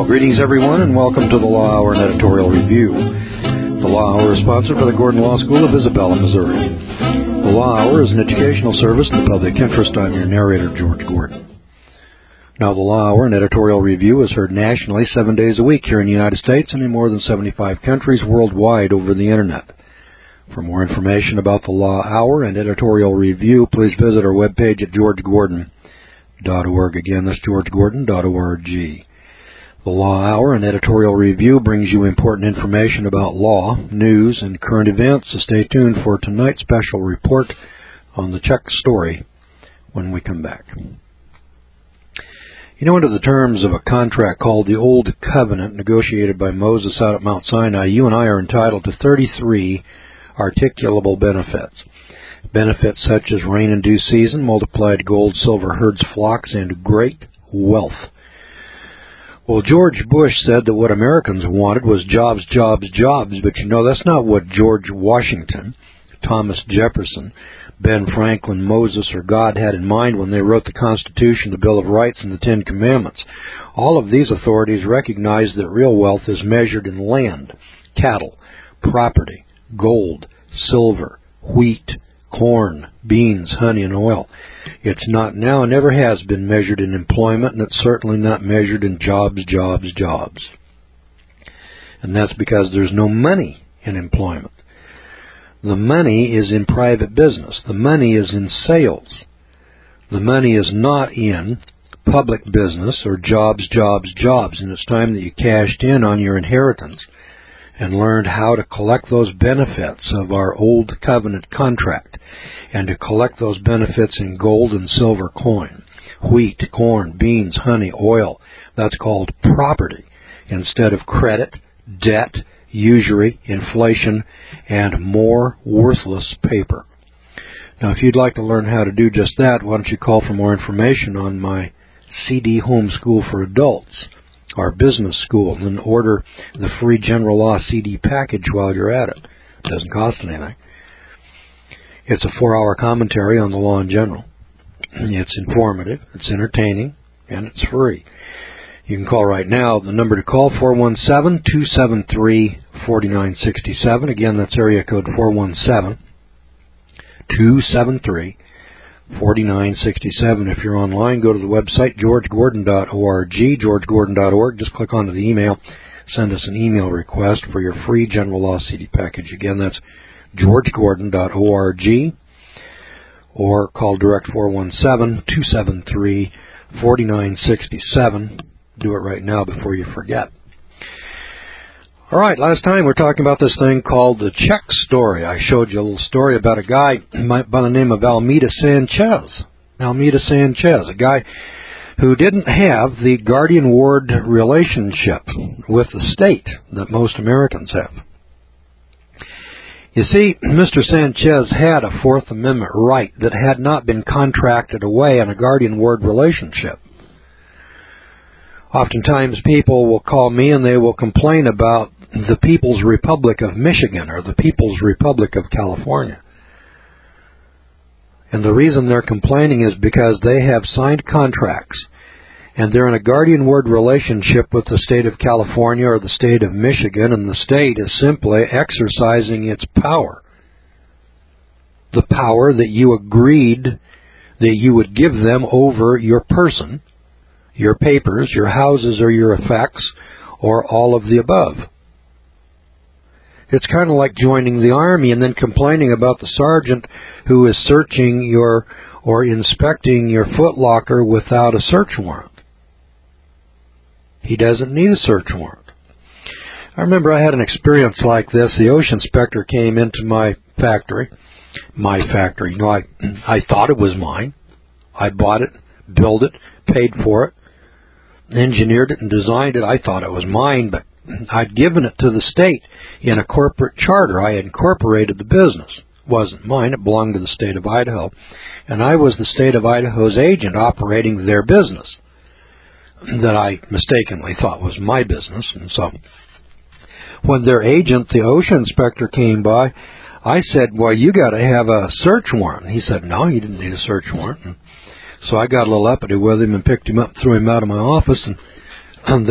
Well, greetings everyone, and welcome to the Law Hour and Editorial Review. The Law Hour is sponsored by the Gordon Law School of Isabella, Missouri. The Law Hour is an educational service in the public interest. I'm your narrator, George Gordon. Now, the Law Hour and Editorial Review is heard nationally 7 days a week here in the United States and in more than 75 countries worldwide over the Internet. For more information about the Law Hour and Editorial Review, please visit our webpage at georgegordon.org. Again, that's georgegordon.org. The Law Hour and Editorial Review brings you important information about law, news, and current events, so stay tuned for tonight's special report on the Czech story when we come back. You know, under the terms of a contract called the Old Covenant, negotiated by Moses out at Mount Sinai, you and I are entitled to 33 articulable benefits. Benefits such as rain in due season, multiplied gold, silver, herds, flocks, and great wealth. Well, George Bush said that what Americans wanted was jobs, jobs, jobs, but you know, that's not what George Washington, Thomas Jefferson, Ben Franklin, Moses, or God had in mind when they wrote the Constitution, the Bill of Rights, and the Ten Commandments. All of these authorities recognize that real wealth is measured in land, cattle, property, gold, silver, wheat, corn, beans, honey, and oil. It's not now and never has been measured in employment, and it's certainly not measured in jobs, jobs, jobs. And that's because there's no money in employment. The money is in private business. The money is in sales. The money is not in public business or jobs, jobs, jobs. And it's time that you cashed in on your inheritance and learned how to collect those benefits of our Old Covenant contract, and to collect those benefits in gold and silver coin, wheat, corn, beans, honey, oil. That's called property, instead of credit, debt, usury, inflation, and more worthless paper. Now, if you'd like to learn how to do just that, why don't you call for more information on my CD Home School for Adults, our business school, and order the free General Law CD package while you're at it. It doesn't cost anything. It's a 4-hour commentary on the law in general. It's informative, it's entertaining, and it's free. You can call right now. The number to call, 417-273-4967. Again, that's area code 417-273-4967. If you're online, go to the website, georgegordon.org, georgegordon.org. Just click onto the email. Send us an email request for your free General Law CD package. Again, that's georgegordon.org, or call direct 417-273-4967. Do it right now before you forget. All right, last time we were talking about this thing called the Czech story. I showed you a little story about a guy by the name of Almeida Sanchez. Almeida Sanchez, a guy who didn't have the guardian-ward relationship with the state that most Americans have. You see, Mr. Sanchez had a Fourth Amendment right that had not been contracted away in a guardian-ward relationship. Oftentimes people will call me and they will complain about the People's Republic of Michigan or the People's Republic of California. And the reason they're complaining is because they have signed contracts and they're in a guardian-ward relationship with the state of California or the state of Michigan, and the state is simply exercising its power. The power that you agreed that you would give them over your person, your papers, your houses, or your effects, or all of the above. It's kind of like joining the Army and then complaining about the sergeant who is searching your or inspecting your footlocker without a search warrant. He doesn't need a search warrant. I remember I had an experience like this. The OSHA inspector came into my factory. You know, I thought it was mine. I bought it, built it, paid for it, engineered it, and designed it. I thought it was mine, but I'd given it to the state in a corporate charter. I had incorporated the business. It wasn't mine. It belonged to the state of Idaho. And I was the state of Idaho's agent operating their business that I mistakenly thought was my business. And so when their agent, the OSHA inspector, came by, I said, well, you got to have a search warrant. He said, no, you didn't need a search warrant. And so I got a little uppity with him and picked him up, threw him out of my office, and then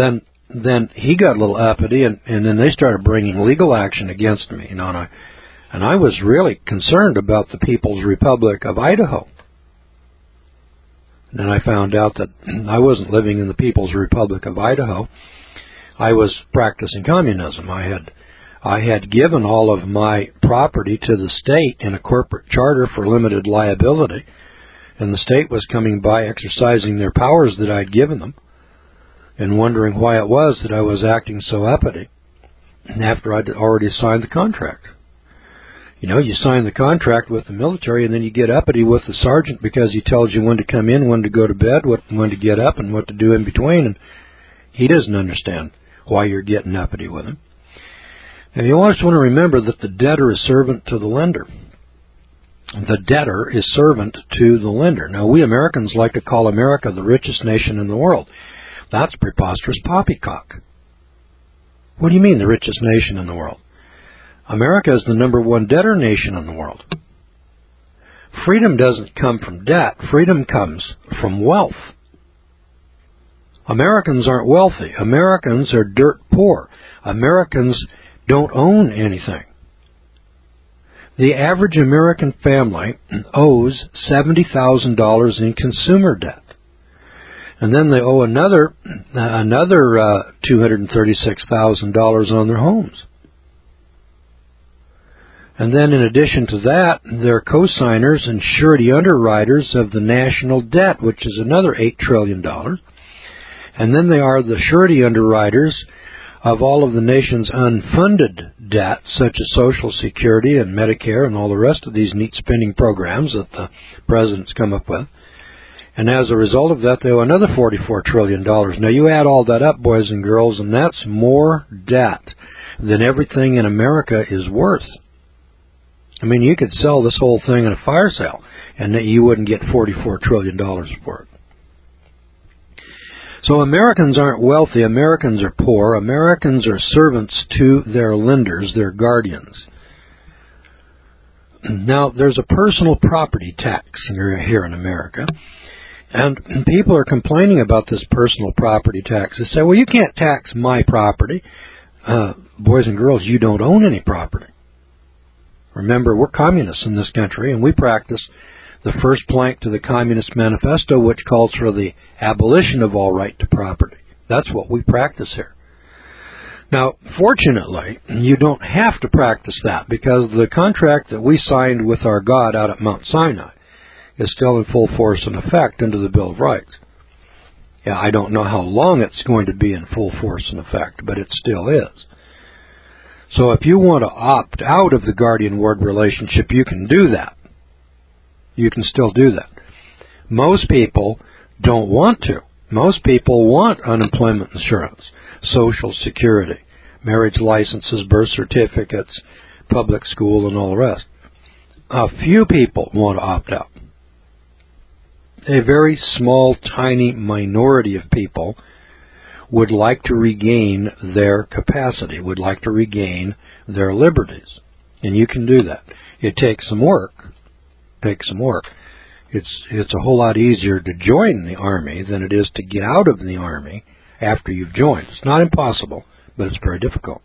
then he got a little uppity, and then they started bringing legal action against me, and I was really concerned about the People's Republic of Idaho. And then I found out that I wasn't living in the People's Republic of Idaho. I was practicing communism. I had given all of my property to the state in a corporate charter for limited liability, and the state was coming by exercising their powers that I'd given them and wondering why it was that I was acting so uppity after I'd already signed the contract. You know, you sign the contract with the military, and then you get uppity with the sergeant because he tells you when to come in, when to go to bed, when to get up, and what to do in between, and he doesn't understand why you're getting uppity with him. And you always want to remember that the debtor is servant to the lender. The debtor is servant to the lender. Now, we Americans like to call America the richest nation in the world. That's preposterous poppycock. What do you mean, the richest nation in the world? America is the #1 debtor nation in the world. Freedom doesn't come from debt. Freedom comes from wealth. Americans aren't wealthy. Americans are dirt poor. Americans don't own anything. The average American family owes $70,000 in consumer debt. And then they owe another $236,000 on their homes. And then in addition to that, they're co-signers and surety underwriters of the national debt, which is another $8 trillion. And then they are the surety underwriters of all of the nation's unfunded debt, such as Social Security and Medicare and all the rest of these neat spending programs that the president's come up with. And as a result of that, they owe another $44 trillion. Now, you add all that up, boys and girls, and that's more debt than everything in America is worth. I mean, you could sell this whole thing in a fire sale, and you wouldn't get $44 trillion for it. So Americans aren't wealthy. Americans are poor. Americans are servants to their lenders, their guardians. Now, there's a personal property tax here in America, and people are complaining about this personal property tax. They say, well, you can't tax my property. Boys and girls, you don't own any property. Remember, we're communists in this country, and we practice the first plank to the Communist Manifesto, which calls for the abolition of all right to property. That's what we practice here. Now, fortunately, you don't have to practice that, because the contract that we signed with our God out at Mount Sinai is still in full force and effect under the Bill of Rights. Yeah, I don't know how long it's going to be in full force and effect, but it still is. So if you want to opt out of the guardian-ward relationship, you can do that. You can still do that. Most people don't want to. Most people want unemployment insurance, Social Security, marriage licenses, birth certificates, public school, and all the rest. A few people want to opt out. A very small, tiny minority of people would like to regain their capacity, would like to regain their liberties. And you can do that. It takes some work. It's a whole lot easier to join the Army than it is to get out of the Army after you've joined. It's not impossible, but it's very difficult.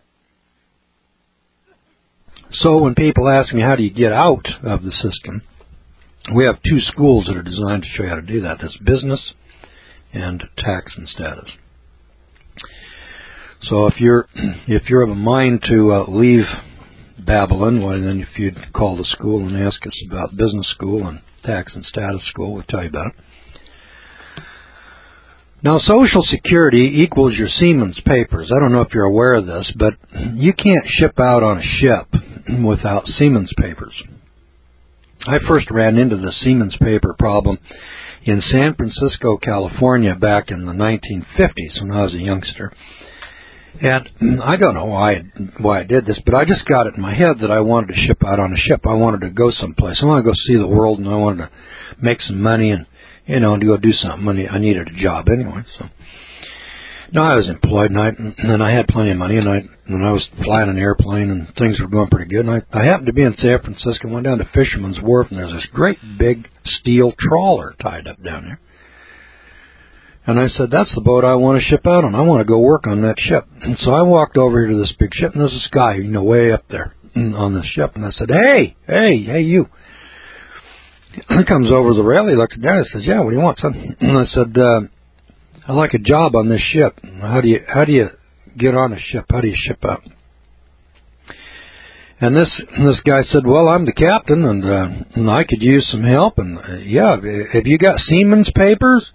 So when people ask me, how do you get out of the system, we have 2 schools that are designed to show you how to do that. That's business and tax and status. So if you're of a mind to leave Babylon, well, then if you'd call the school and ask us about business school and tax and status school, we'll tell you about it. Now, Social Security equals your Siemens papers. I don't know if you're aware of this, but you can't ship out on a ship without Siemens papers. I first ran into the Siemens paper problem in San Francisco, California, back in the 1950s when I was a youngster. And I don't know why I did this, but I just got it in my head that I wanted to ship out on a ship. I wanted to go someplace. I wanted to go see the world, and I wanted to make some money and, to go do something. I needed a job anyway. So now I was employed, and I had plenty of money, and I was flying an airplane, and things were going pretty good. And I happened to be in San Francisco, went down to Fisherman's Wharf, and there's this great big steel trawler tied up down there. And I said, that's the boat I want to ship out on. I want to go work on that ship. And so I walked over here to this big ship, and there's this guy, way up there on this ship. And I said, hey, you. He comes over the rail. He looks down. He says, yeah, what do you want, son? And I said, I'd like a job on this ship. How do you get on a ship? How do you ship out? And this guy said, well, I'm the captain, and I could use some help. And yeah, have you got seaman's papers?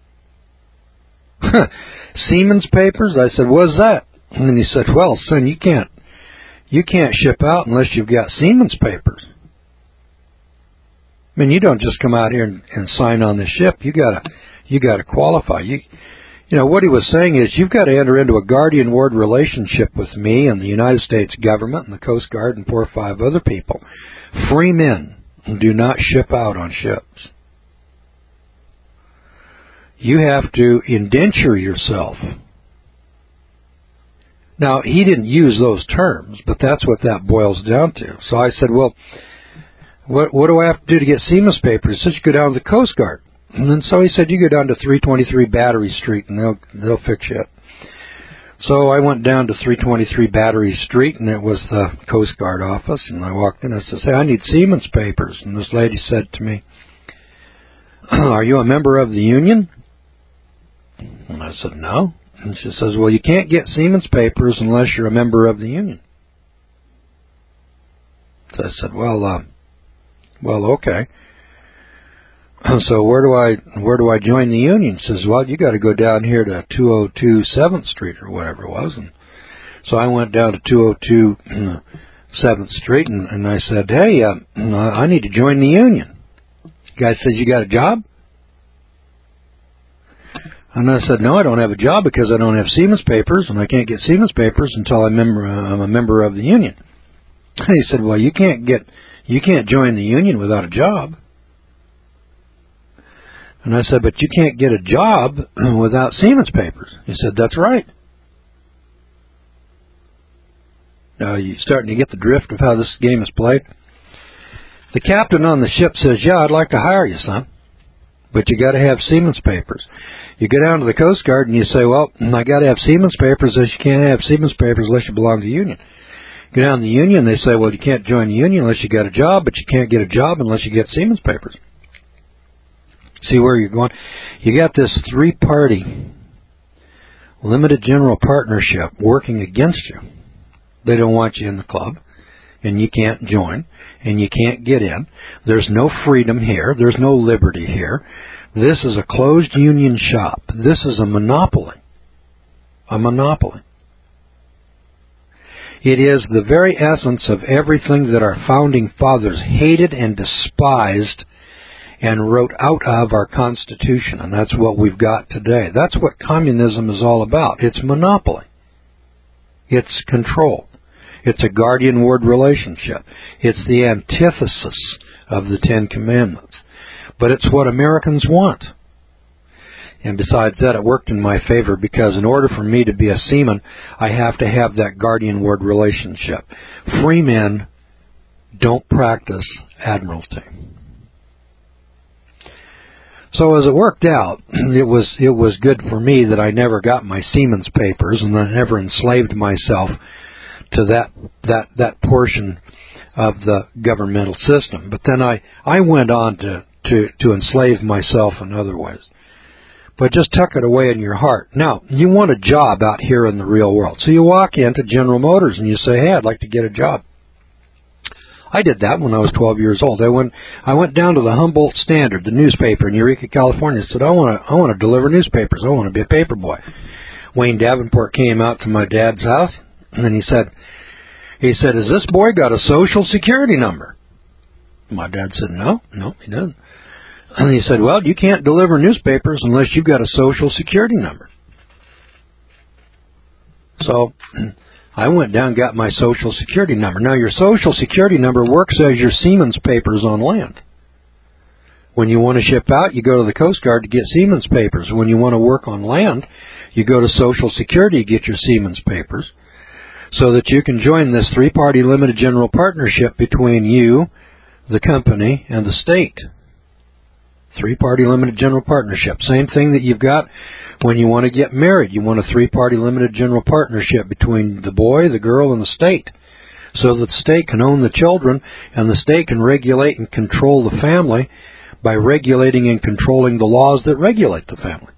Seaman's papers? I said, what's that? And then he said, well, son, you can't ship out unless you've got seaman's papers. I mean, you don't just come out here and sign on the ship. You gotta qualify. What he was saying is, you've got to enter into a guardian ward relationship with me and the United States government and the Coast Guard and 4 or 5 other people. Free men do not ship out on ships. You have to indenture yourself. Now, he didn't use those terms, but that's what that boils down to. So I said, well, what do I have to do to get seaman's papers? He said, you go down to the Coast Guard. And then so he said, you go down to 323 Battery Street, and they'll fix you up. So I went down to 323 Battery Street, and it was the Coast Guard office. And I walked in, and I said, hey, I need seaman's papers. And this lady said to me, are you a member of the union? And I said, no. And she says, well, you can't get seaman's papers unless you're a member of the union. So I said, well, okay. So where do I join the union? She says, well, you got to go down here to 202 7th Street or whatever it was. And so I went down to 202 7th Street, and I said, hey, I need to join the union. The guy says, you got a job? And I said, no, I don't have a job because I don't have seaman's papers, and I can't get seaman's papers until I'm a member of the union. And he said, well, you can't join the union without a job. And I said, but you can't get a job without seaman's papers. He said, that's right. Now, you're starting to get the drift of how this game is played. The captain on the ship says, yeah, I'd like to hire you, son, but you got to have seaman's papers. You go down to the Coast Guard and you say, well, I got to have seaman's papers, as you can't have seaman's papers unless you belong to the union. You go down to the union, they say, well, you can't join the union unless you got a job, but you can't get a job unless you get seaman's papers. See where you're going? You got this 3-party limited general partnership working against you. They don't want you in the club, and you can't join, and you can't get in. There's no freedom here. There's no liberty here. This is a closed union shop. This is a monopoly. A monopoly. It is the very essence of everything that our founding fathers hated and despised and wrote out of our Constitution, and that's what we've got today. That's what communism is all about. It's monopoly. It's control. It's a guardian ward relationship. It's the antithesis of the 10 Commandments. But it's what Americans want. And besides that, it worked in my favor because in order for me to be a seaman, I have to have that guardian ward relationship. Free men don't practice admiralty. So as it worked out, it was good for me that I never got my seaman's papers and I never enslaved myself to that portion of the governmental system. But then I went on to enslave myself in other ways. But just tuck it away in your heart. Now, you want a job out here in the real world. So you walk into General Motors and you say, hey, I'd like to get a job. I did that when I was 12 years old. I went down to the Humboldt Standard, the newspaper in Eureka, California, and said, I want to deliver newspapers. I want to be a paper boy. Wayne Davenport came out to my dad's house, and he said, has this boy got a Social Security number? My dad said, no, he doesn't. And he said, well, you can't deliver newspapers unless you've got a Social Security number. So I went down and got my Social Security number. Now, your Social Security number works as your seaman's papers on land. When you want to ship out, you go to the Coast Guard to get seaman's papers. When you want to work on land, you go to Social Security to get your seaman's papers so that you can join this 3-party limited general partnership between you, the company, and the state. Three-party limited general partnership. Same thing that you've got when you want to get married. You want a three-party limited general partnership between the boy, the girl, and the state, so that the state can own the children and the state can regulate and control the family by regulating and controlling the laws that regulate the family.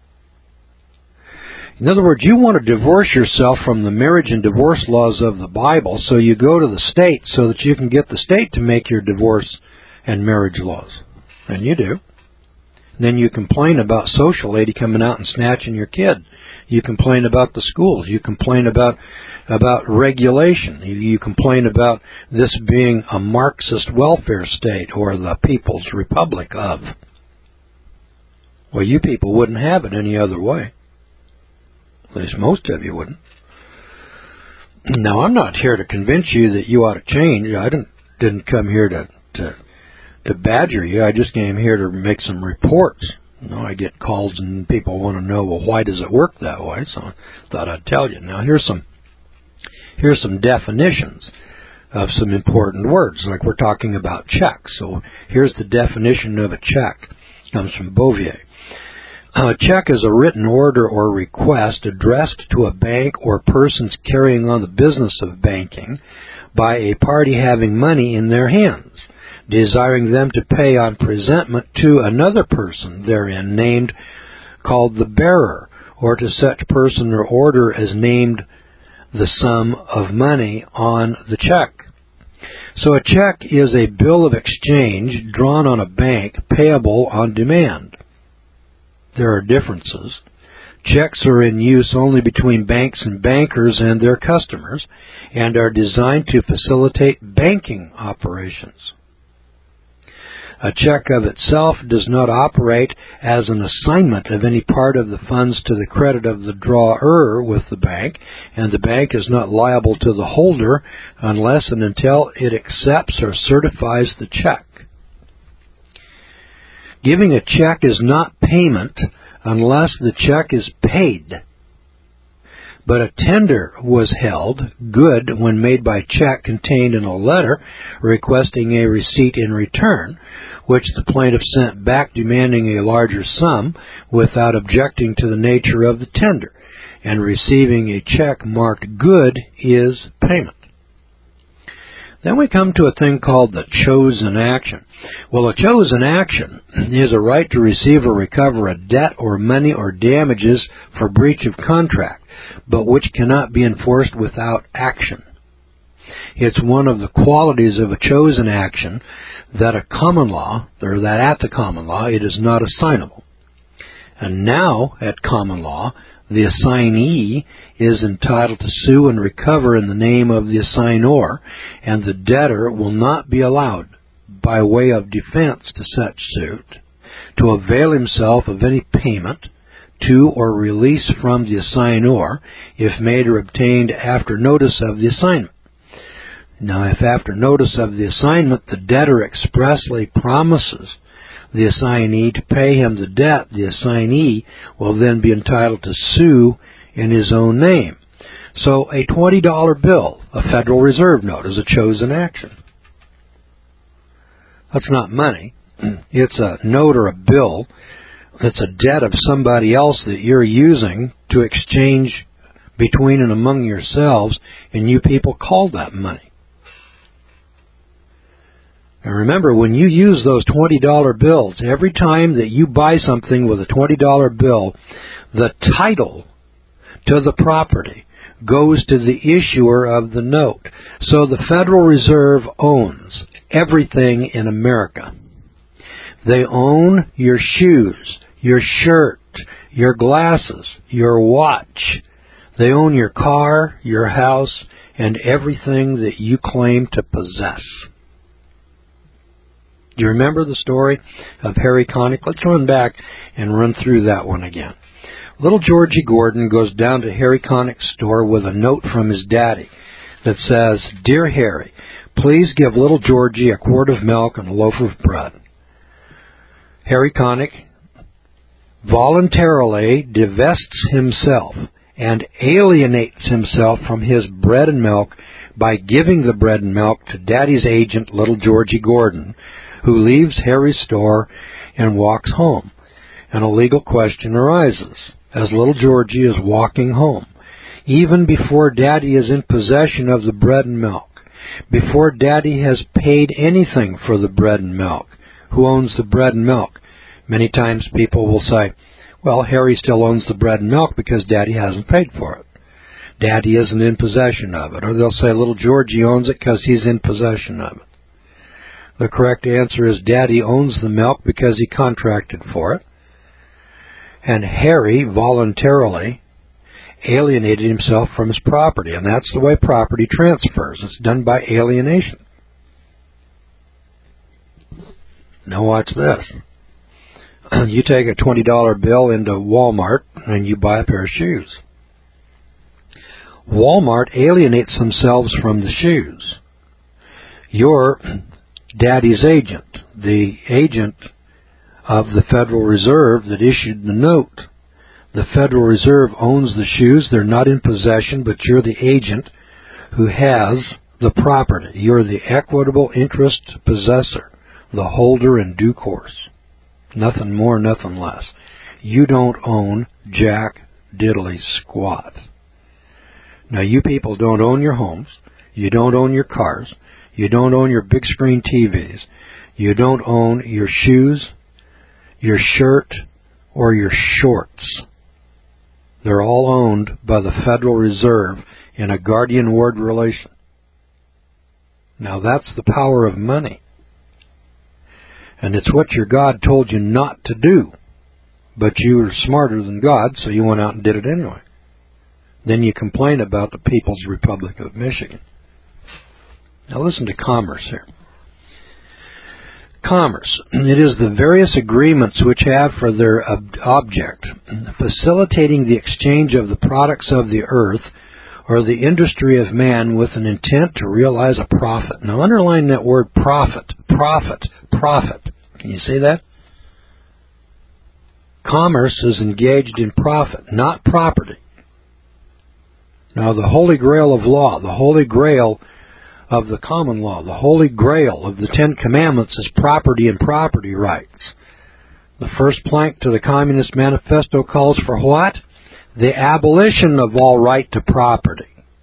In other words, you want to divorce yourself from the marriage and divorce laws of the Bible, so you go to the state so that you can get the state to make your divorce and marriage laws. And you do. Then you complain about social lady coming out and snatching your kid. You complain about the schools. You complain about regulation. You complain about this being a Marxist welfare state or the People's Republic of. Well, you people wouldn't have it any other way. At least most of you wouldn't. Now, I'm not here to convince you that you ought to change. I didn't come here to badger you. I just came here to make some reports. You know, I get calls and people want to know, well, why does it work that way? So I thought I'd tell you. Now, here's some definitions of some important words, like we're talking about checks. So here's the definition of a check. It comes from Bouvier. A check is a written order or request addressed to a bank or persons carrying on the business of banking by a party having money in their hands, desiring them to pay on presentment to another person therein named, called the bearer, or to such person or order as named the sum of money on the check. So a check is a bill of exchange drawn on a bank payable on demand. There are differences. Checks are in use only between banks and bankers and their customers and are designed to facilitate banking operations. A check of itself does not operate as an assignment of any part of the funds to the credit of the drawer with the bank, and the bank is not liable to the holder unless and until it accepts or certifies the check. Giving a check is not payment unless the check is paid. But a tender was held good when made by check contained in a letter requesting a receipt in return, which the plaintiff sent back demanding a larger sum without objecting to the nature of the tender, and receiving a check marked good is payment. Then we come to a thing called the chosen action. Well, a chosen action is a right to receive or recover a debt or money or damages for breach of contract, but which cannot be enforced without action. It's one of the qualities of a chosen action that at the common law, it is not assignable. And now, at common law, the assignee is entitled to sue and recover in the name of the assignor, and the debtor will not be allowed, by way of defense to such suit, to avail himself of any payment to or release from the assignor if made or obtained after notice of the assignment. Now, if after notice of the assignment the debtor expressly promises the assignee to pay him the debt, the assignee will then be entitled to sue in his own name. So a $20 bill, a Federal Reserve note, is a chosen action. That's not money. It's a note or a bill that's a debt of somebody else that you're using to exchange between and among yourselves, and you people call that money. Now remember, when you use those $20 bills, every time that you buy something with a $20 bill, the title to the property goes to the issuer of the note. So the Federal Reserve owns everything in America. They own your shoes, your shirt, your glasses, your watch. They own your car, your house, and everything that you claim to possess. Do you remember the story of Harry Connick? Let's run back and run through that one again. Little Georgie Gordon goes down to Harry Connick's store with a note from his daddy that says, "Dear Harry, please give little Georgie a quart of milk and a loaf of bread." Harry Connick voluntarily divests himself and alienates himself from his bread and milk by giving the bread and milk to Daddy's agent, little Georgie Gordon, who leaves Harry's store and walks home. And a legal question arises as little Georgie is walking home, even before Daddy is in possession of the bread and milk, before Daddy has paid anything for the bread and milk. Who owns the bread and milk? Many times people will say, well, Harry still owns the bread and milk because Daddy hasn't paid for it. Daddy isn't in possession of it. Or they'll say little Georgie owns it because he's in possession of it. The correct answer is Daddy owns the milk because he contracted for it. And Harry voluntarily alienated himself from his property. And that's the way property transfers. It's done by alienation. Now watch this. You take a $20 bill into Walmart and you buy a pair of shoes. Walmart alienates themselves from the shoes. You're Daddy's agent, the agent of the Federal Reserve that issued the note. The Federal Reserve owns the shoes. They're not in possession, but you're the agent who has the property. You're the equitable interest possessor, the holder in due course. Nothing more, nothing less. You don't own jack diddly squat. Now, you people don't own your homes. You don't own your cars. You don't own your big screen TVs. You don't own your shoes, your shirt, or your shorts. They're all owned by the Federal Reserve in a guardian-ward relation. Now, that's the power of money. And it's what your God told you not to do. But you were smarter than God, so you went out and did it anyway. Then you complain about the People's Republic of Michigan. Now listen to commerce here. Commerce. It is the various agreements which have for their object facilitating the exchange of the products of the earth or the industry of man with an intent to realize a profit. Now underline that word profit. Profit. Profit. Can you see that? Commerce is engaged in profit, not property. Now the Holy Grail of law, the Holy Grail of the common law, the Holy Grail of the Ten Commandments is property and property rights. The first plank to the Communist Manifesto calls for what? The abolition of all right to property.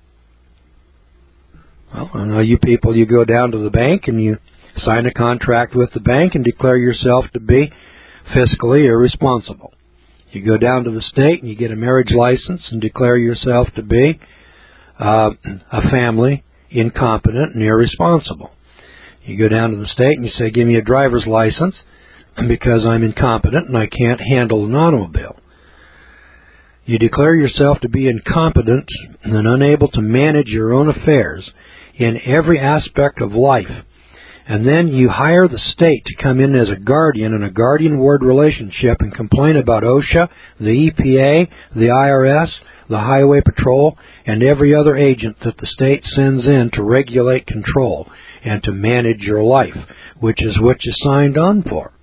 Well, I know you people, you go down to the bank and you sign a contract with the bank and declare yourself to be fiscally irresponsible. You go down to the state and you get a marriage license and declare yourself to be a family incompetent and irresponsible. You go down to the state and you say, give me a driver's license because I'm incompetent and I can't handle an automobile. You declare yourself to be incompetent and unable to manage your own affairs in every aspect of life. And then you hire the state to come in as a guardian in a guardian-ward relationship and complain about OSHA, the EPA, the IRS, the Highway Patrol, and every other agent that the state sends in to regulate, control, and to manage your life, which is what you signed on for.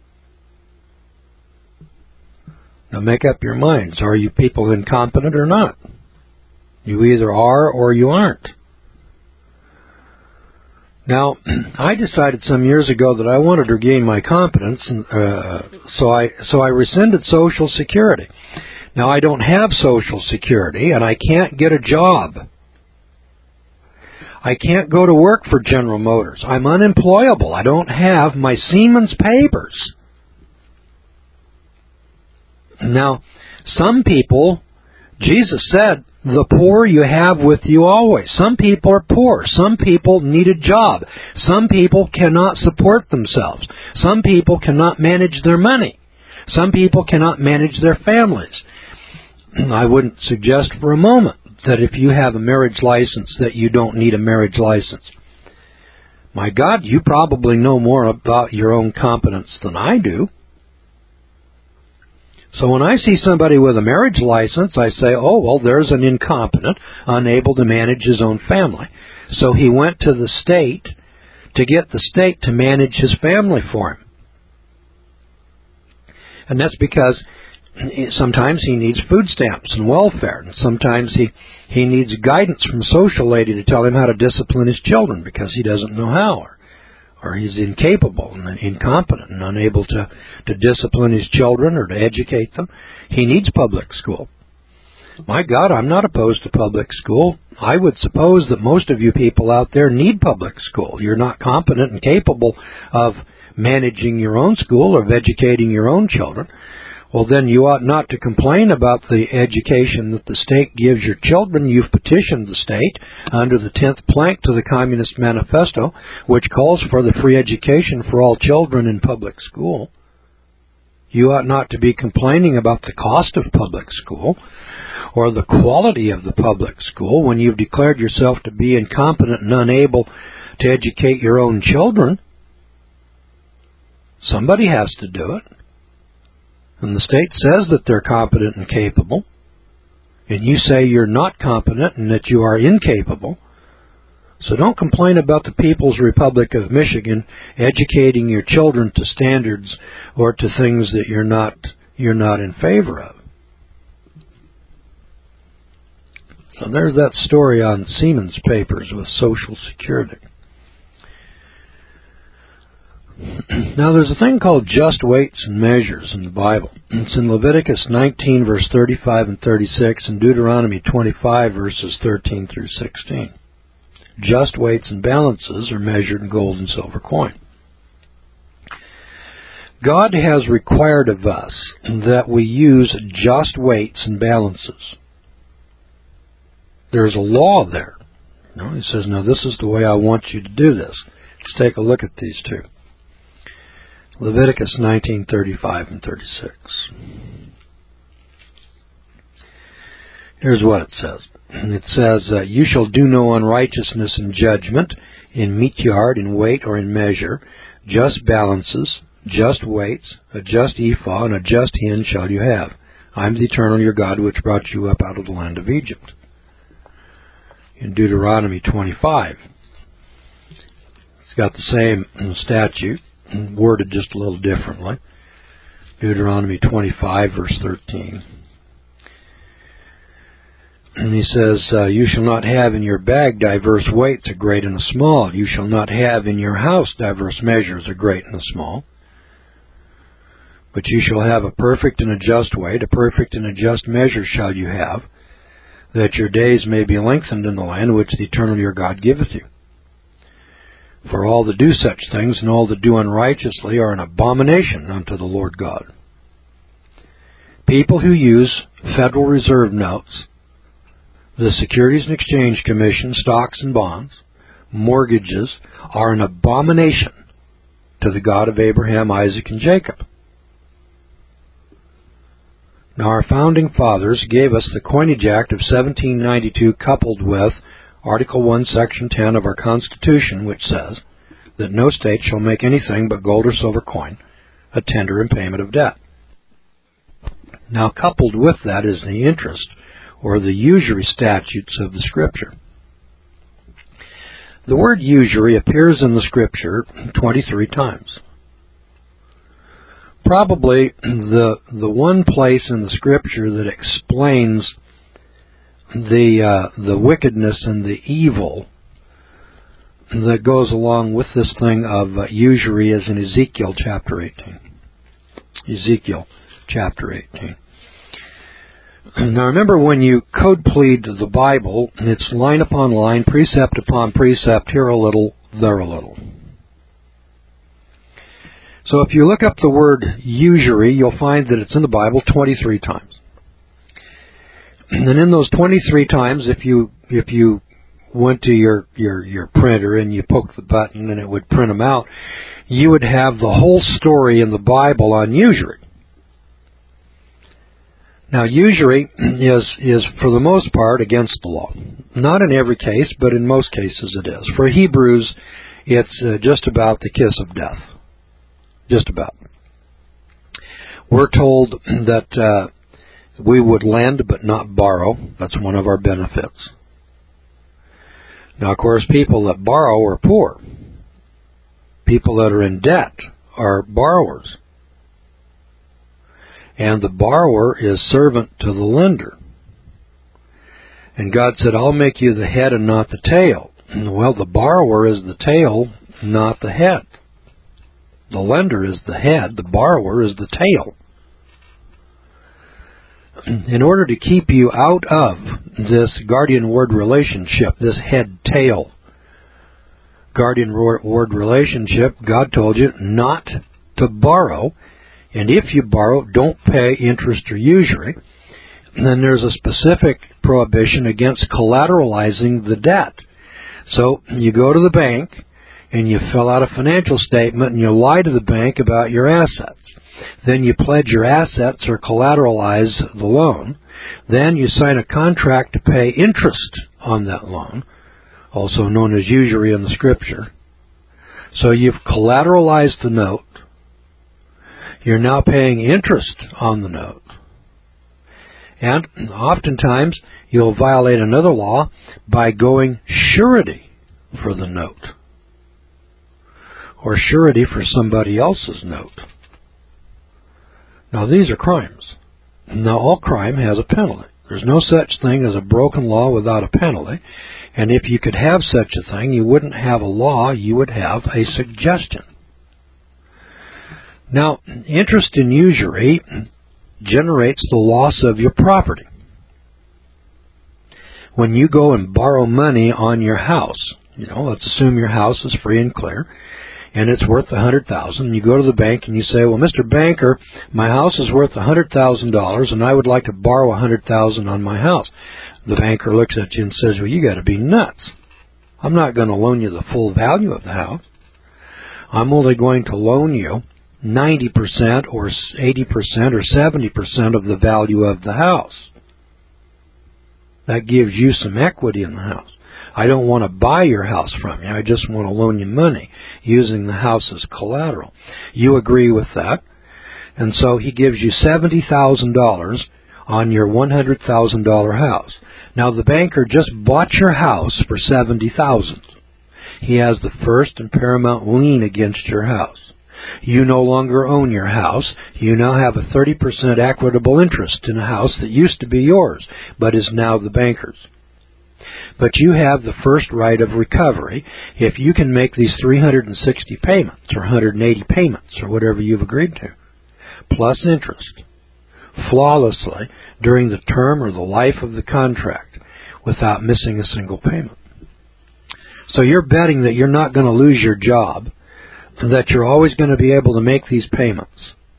Now make up your minds. Are you people incompetent or not? You either are or you aren't. Now, I decided some years ago that I wanted to regain my competence, and so I rescinded Social Security. Now, I don't have Social Security, and I can't get a job. I can't go to work for General Motors. I'm unemployable. I don't have my Siemens papers. Now, some people, Jesus said, the poor you have with you always. Some people are poor. Some people need a job. Some people cannot support themselves. Some people cannot manage their money. Some people cannot manage their families. I wouldn't suggest for a moment that if you have a marriage license that you don't need a marriage license. My God, you probably know more about your own competence than I do. So when I see somebody with a marriage license, I say, oh, well, there's an incompetent, unable to manage his own family. So he went to the state to get the state to manage his family for him. And that's because sometimes he needs food stamps and welfare. And sometimes he needs guidance from a social lady to tell him how to discipline his children because he doesn't know how. or he's incapable and incompetent and unable to discipline his children or to educate them, he needs public school. My God, I'm not opposed to public school. I would suppose that most of you people out there need public school. You're not competent and capable of managing your own school or of educating your own children. Well, then you ought not to complain about the education that the state gives your children. You've petitioned the state under the 10th plank to the Communist Manifesto, which calls for the free education for all children in public school. You ought not to be complaining about the cost of public school or the quality of the public school when you've declared yourself to be incompetent and unable to educate your own children. Somebody has to do it. And the state says that they're competent and capable, and you say you're not competent and that you are incapable. So don't complain about the People's Republic of Michigan educating your children to standards or to things that you're not in favor of. So there's that story on Siemens Papers with Social Security. Now there's a thing called just weights and measures in the Bible. It's in Leviticus 19 verse 35 and 36 and Deuteronomy 25 verses 13 through 16. Just weights and balances are measured in gold and silver coin. God has required of us that we use just weights and balances. There's a law there. He says, now this is the way I want you to do this. Let's take a look at these two. Leviticus 19:35 and 36. Here's what it says. It says, you shall do no unrighteousness in judgment, in meat yard, in weight, or in measure. Just balances, just weights, a just ephah, and a just hin shall you have. I am the Eternal your God, which brought you up out of the land of Egypt. In Deuteronomy 25, it's got the same statute, worded just a little differently. Deuteronomy 25, verse 13. And he says, you shall not have in your bag diverse weights, a great and a small. You shall not have in your house diverse measures, a great and a small. But you shall have a perfect and a just weight, a perfect and a just measure shall you have, that your days may be lengthened in the land which the Eternal your God giveth you. For all that do such things and all that do unrighteously are an abomination unto the Lord God. People who use Federal Reserve notes, the Securities and Exchange Commission, stocks and bonds, mortgages, are an abomination to the God of Abraham, Isaac, and Jacob. Now our founding fathers gave us the Coinage Act of 1792 coupled with Article 1, Section 10 of our Constitution, which says that no state shall make anything but gold or silver coin a tender in payment of debt. Now, coupled with that is the interest or the usury statutes of the Scripture. The word usury appears in the Scripture 23 times. Probably the one place in the Scripture that explains the wickedness and the evil that goes along with this thing of usury is in Ezekiel chapter 18. Ezekiel chapter 18. Now remember, when you code plead the Bible, it's line upon line, precept upon precept, here a little, there a little. So if you look up the word usury, you'll find that it's in the Bible 23 times. And in those 23 times, if you went to your printer and you poked the button and it would print them out, you would have the whole story in the Bible on usury. Now, usury is for the most part against the law. Not in every case, but in most cases it is. For Hebrews, it's just about the kiss of death. Just about. We're told that we would lend but not borrow. That's one of our benefits. Now, of course, people that borrow are poor. People that are in debt are borrowers. And the borrower is servant to the lender. And God said, I'll make you the head and not the tail. Well, the borrower is the tail not the head. The lender is the head, the borrower is the tail. In order to keep you out of this guardian-ward relationship, this head-tail guardian-ward relationship, God told you not to borrow, and if you borrow, don't pay interest or usury. And then there's a specific prohibition against collateralizing the debt. So you go to the bank and you fill out a financial statement and you lie to the bank about your assets. Then you pledge your assets or collateralize the loan. Then you sign a contract to pay interest on that loan, also known as usury in the Scripture. So you've collateralized the note. You're now paying interest on the note. And oftentimes you'll violate another law by going surety for the note, or surety for somebody else's note. Now, these are crimes. Now, all crime has a penalty. There's no such thing as a broken law without a penalty. And if you could have such a thing, you wouldn't have a law, you would have a suggestion. Now, interest in usury generates the loss of your property. When you go and borrow money on your house, let's assume your house is free and clear, and it's worth $100,000, and you go to the bank and you say, well, Mr. Banker, my house is worth $100,000, and I would like to borrow $100,000 on my house. The banker looks at you and says, well, you got to be nuts. I'm not going to loan you the full value of the house. I'm only going to loan you 90% or 80% or 70% of the value of the house. That gives you some equity in the house. I don't want to buy your house from you. I just want to loan you money using the house as collateral. You agree with that. And so he gives you $70,000 on your $100,000 house. Now the banker just bought your house for $70,000. He has the first and paramount lien against your house. You no longer own your house. You now have a 30% equitable interest in a house that used to be yours, but is now the banker's. But you have the first right of recovery if you can make these 360 payments or 180 payments or whatever you've agreed to, plus interest, flawlessly during the term or the life of the contract without missing a single payment. So you're betting that you're not going to lose your job, that you're always going to be able to make these payments.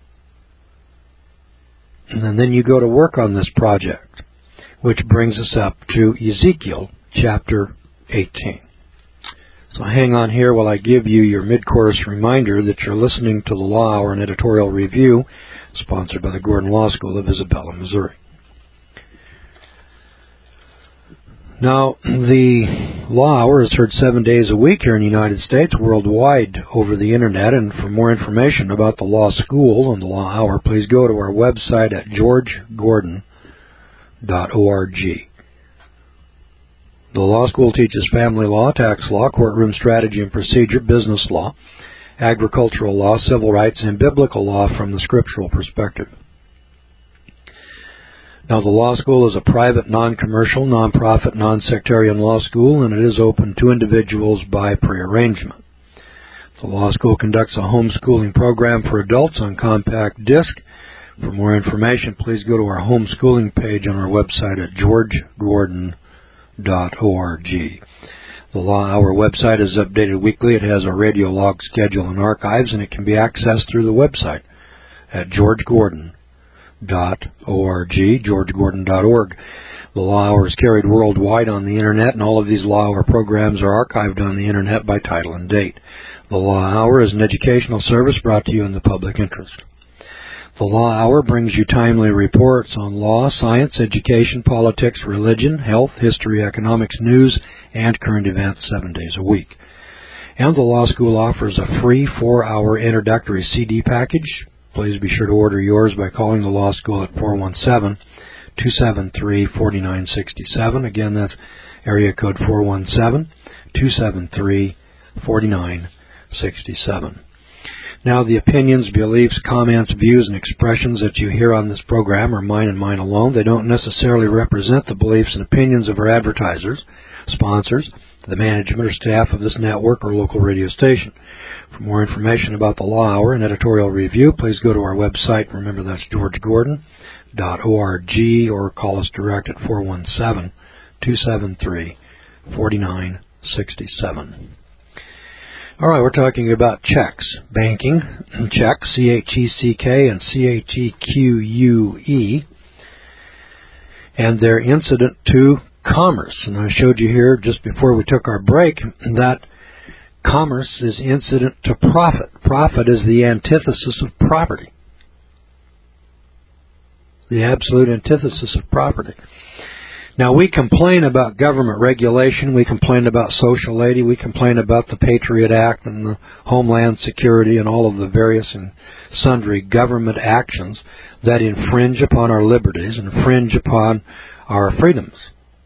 And then you go to work on this project, which brings us up to Ezekiel chapter 18. So hang on here while I give you your mid-course reminder that you're listening to the Law Hour and Editorial Review, sponsored by the Gordon Law School of Isabella, Missouri. Now, the Law Hour is heard 7 days a week here in the United States, worldwide over the Internet. And for more information about the Law School and the Law Hour, please go to our website at georgegordon.org. The Law School teaches family law, tax law, courtroom strategy and procedure, business law, agricultural law, civil rights, and biblical law from the scriptural perspective. Now, the Law School is a private, non-commercial, non-profit, non-sectarian law school, and it is open to individuals by prearrangement. The Law School conducts a homeschooling program for adults on compact disc. For more information, please go to our homeschooling page on our website at georgegordon.org. The Law Hour website is updated weekly. It has a radio log schedule and archives, and it can be accessed through the website at georgegordon.org, georgegordon.org. The Law Hour is carried worldwide on the Internet, and all of these Law Hour programs are archived on the Internet by title and date. The Law Hour is an educational service brought to you in the public interest. The Law Hour brings you timely reports on law, science, education, politics, religion, health, history, economics, news, and current events 7 days a week. And the Law School offers a free 4-hour introductory CD package. Please be sure to order yours by calling the Law School at 417-273-4967. Again, that's area code 417-273-4967. Now, the opinions, beliefs, comments, views, and expressions that you hear on this program are mine and mine alone. They don't necessarily represent the beliefs and opinions of our advertisers, sponsors, the management or staff of this network or local radio station. For more information about the Law Hour and editorial review, please go to our website. Remember, that's georgegordon.org, or call us direct at 417-273-4967. All right, we're talking about checks, banking, checks, C-H-E-C-K and C-H-E-Q-U-E, and their incident to commerce. And I showed you here just before we took our break that commerce is incident to profit. Profit is the antithesis of property. The absolute antithesis of property. Now, we complain about government regulation, we complain about social aid, we complain about the Patriot Act and the Homeland Security and all of the various and sundry government actions that infringe upon our liberties and infringe upon our freedoms.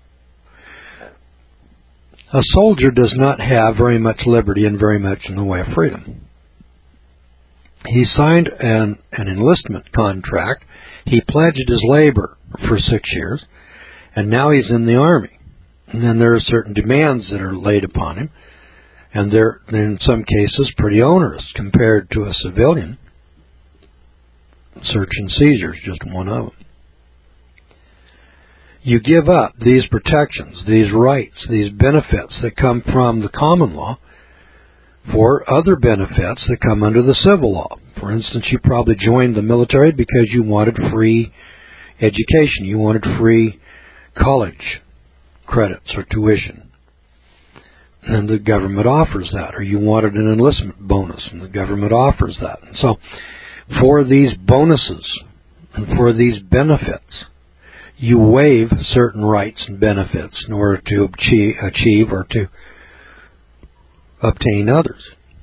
A soldier does not have very much liberty and very much in the way of freedom. He signed an enlistment contract. He pledged his labor for 6 years, and now he's in the Army. And then there are certain demands that are laid upon him, and they're, in some cases, pretty onerous compared to a civilian. Search and seizure is just one of them. You give up these protections, these rights, these benefits that come from the common law for other benefits that come under the civil law. For instance, you probably joined the military because you wanted free education. You wanted free college credits or tuition. And the government offers that. Or you wanted an enlistment bonus, and the government offers that. And so, for these bonuses and for these benefits, you waive certain rights and benefits in order to achieve or to obtain others.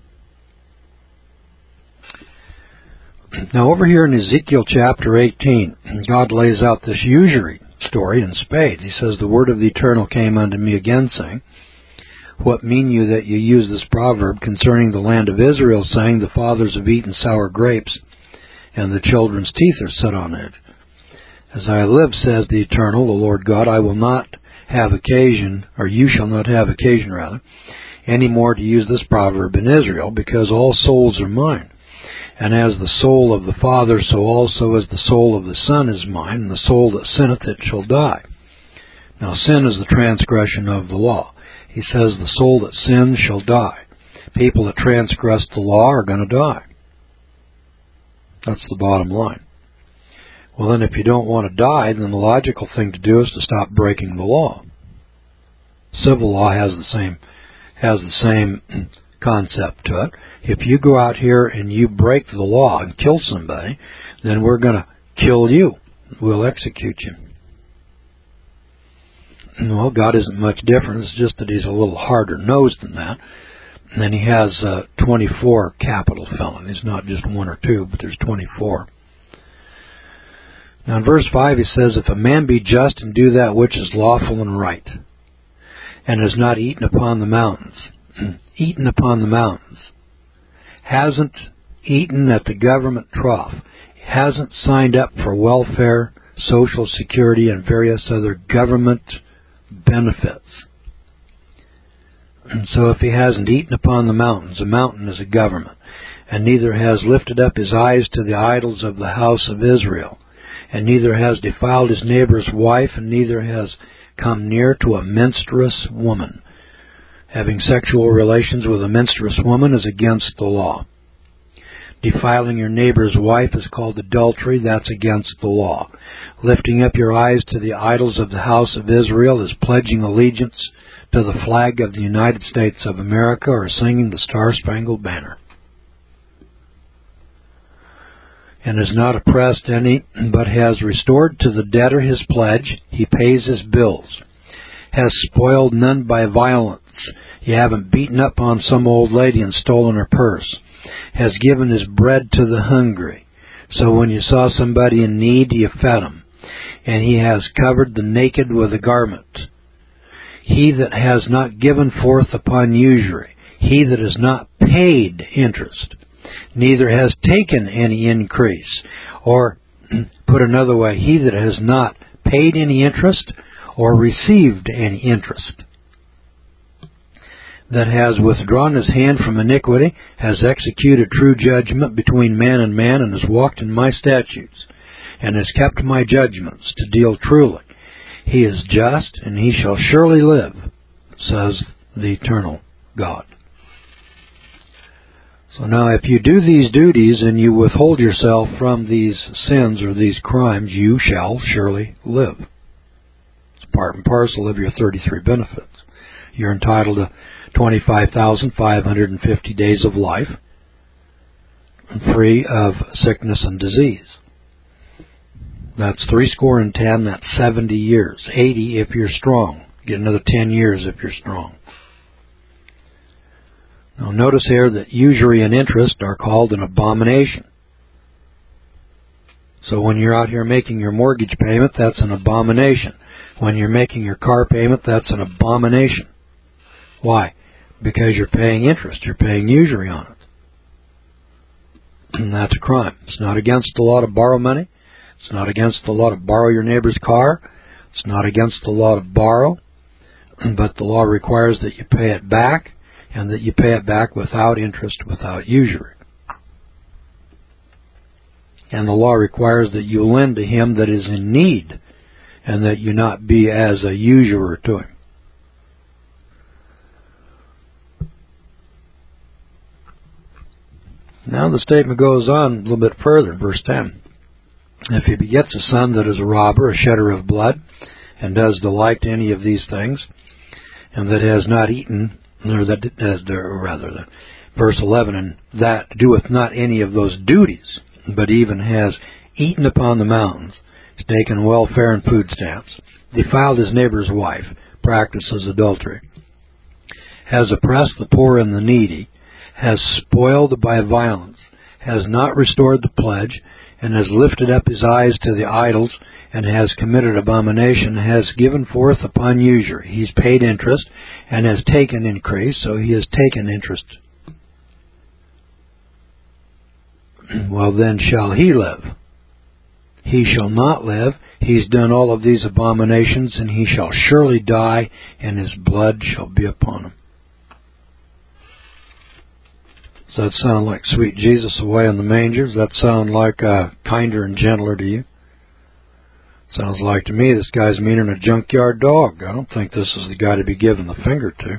Now, over here in Ezekiel chapter 18, God lays out this usury story in spades. He says, "The word of the Eternal came unto me again, saying, What mean you that you use this proverb concerning the land of Israel, saying, The fathers have eaten sour grapes, and the children's teeth are set on edge? As I live, says the Eternal, the Lord God, I will not have occasion, or you shall not have occasion, rather, any more to use this proverb in Israel, because all souls are mine. And as the soul of the Father, so also as the soul of the Son is mine, and the soul that sinneth it shall die." Now, sin is the transgression of the law. He says the soul that sins shall die. People that transgress the law are going to die. That's the bottom line. Well, then, if you don't want to die, then the logical thing to do is to stop breaking the law. Civil law has the same concept to it. If you go out here and you break the law and kill somebody, then we're going to kill you. We'll execute you. Well, God isn't much different. It's just that He's a little harder nosed than that. And then He has 24 capital felonies, not just one or two, but there's 24. Now in verse 5 he says, "If a man be just and do that which is lawful and right, and has not eaten upon the mountains," eaten upon the mountains, hasn't eaten at the government trough, hasn't signed up for welfare, Social Security, and various other government benefits. And so if he hasn't eaten upon the mountains, a mountain is a government, and neither has lifted up his eyes to the idols of the house of Israel, and neither has defiled his neighbor's wife, and neither has come near to a menstruous woman. Having sexual relations with a menstruous woman is against the law. Defiling your neighbor's wife is called adultery. That's against the law. Lifting up your eyes to the idols of the house of Israel is pledging allegiance to the flag of the United States of America or singing the Star-Spangled Banner. And has not oppressed any, but has restored to the debtor his pledge. He pays his bills. Has spoiled none by violence. You haven't beaten up on some old lady and stolen her purse. Has given his bread to the hungry. So when you saw somebody in need, you fed him. And he has covered the naked with a garment. He that has not given forth upon usury. He that has not paid interest. Neither has taken any increase. Or, put another way, he that has not paid any interest or received any interest. that has withdrawn his hand from iniquity, has executed true judgment between man, and has walked in my statutes, and has kept my judgments to deal truly. He is just, and he shall surely live, says the eternal God. So now if you do these duties and you withhold yourself from these sins or these crimes, you shall surely live. It's part and parcel of your 33 benefits. You're entitled to 25,550 days of life, free of sickness and disease. That's 70, that's 70 years. 80 if you're strong. Get another 10 years if you're strong. Now notice here that usury and interest are called an abomination. So when you're out here making your mortgage payment, that's an abomination. When you're making your car payment, that's an abomination. Why? Because you're paying interest. You're paying usury on it. And that's a crime. It's not against the law to borrow money. It's not against the law to borrow your neighbor's car. It's not against the law to borrow. But the law requires that you pay it back, and that you pay it back without interest, without usury. And the law requires that you lend to him that is in need, and that you not be as a usurer to him. Now the statement goes on a little bit further, verse 10. If he begets a son that is a robber, a shedder of blood, and does the like to any of these things, and that has not eaten, verse 11, and that doeth not any of those duties, but even has eaten upon the mountains, has taken welfare and food stamps, defiled his neighbor's wife, practices adultery, has oppressed the poor and the needy, has spoiled by violence, has not restored the pledge, and has lifted up his eyes to the idols, and has committed abomination, has given forth upon usury. He's paid interest, and has taken increase, so he has taken interest. Well, then shall he live. He shall not live. He's done all of these abominations, and he shall surely die, and his blood shall be upon him. Does that sound like sweet Jesus away in the manger? Does that sound like kinder and gentler to you? Sounds like to me this guy's meaner than a junkyard dog. I don't think this is the guy to be given the finger to.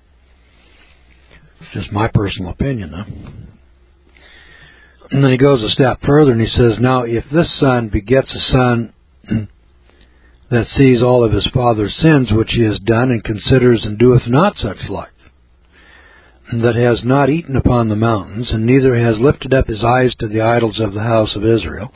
It's just my personal opinion, though. And then he goes a step further and he says, now if this son begets a son that sees all of his father's sins which he has done, and considers and doeth not such like, that has not eaten upon the mountains, and neither has lifted up his eyes to the idols of the house of Israel.